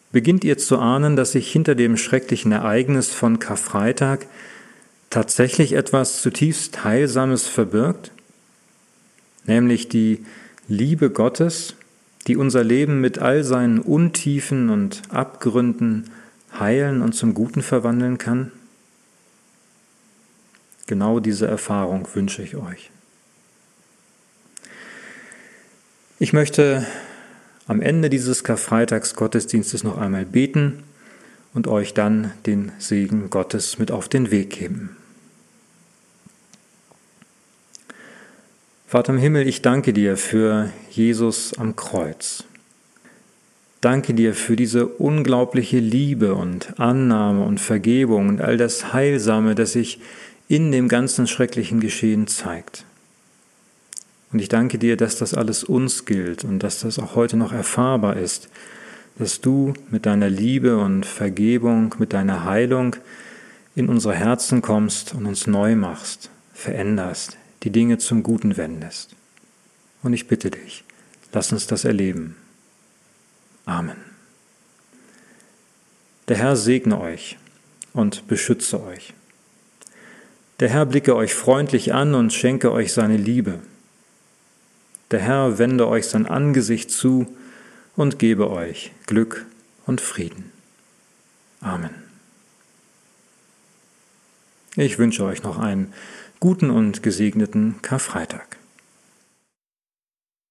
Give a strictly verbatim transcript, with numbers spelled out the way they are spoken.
beginnt ihr zu ahnen, dass sich hinter dem schrecklichen Ereignis von Karfreitag tatsächlich etwas zutiefst Heilsames verbirgt, nämlich die Liebe Gottes, die unser Leben mit all seinen Untiefen und Abgründen heilen und zum Guten verwandeln kann? Genau diese Erfahrung wünsche ich euch. Ich möchte am Ende dieses Karfreitagsgottesdienstes noch einmal beten und euch dann den Segen Gottes mit auf den Weg geben. Vater im Himmel, ich danke dir für Jesus am Kreuz. Danke dir für diese unglaubliche Liebe und Annahme und Vergebung und all das Heilsame, das sich in dem ganzen schrecklichen Geschehen zeigt. Und ich danke dir, dass das alles uns gilt und dass das auch heute noch erfahrbar ist, dass du mit deiner Liebe und Vergebung, mit deiner Heilung in unsere Herzen kommst und uns neu machst, veränderst, die Dinge zum Guten wendest. Und ich bitte dich, lass uns das erleben. Amen. Der Herr segne euch und beschütze euch. Der Herr blicke euch freundlich an und schenke euch seine Liebe. Der Herr wende euch sein Angesicht zu und gebe euch Glück und Frieden. Amen. Ich wünsche euch noch einen guten und gesegneten Karfreitag.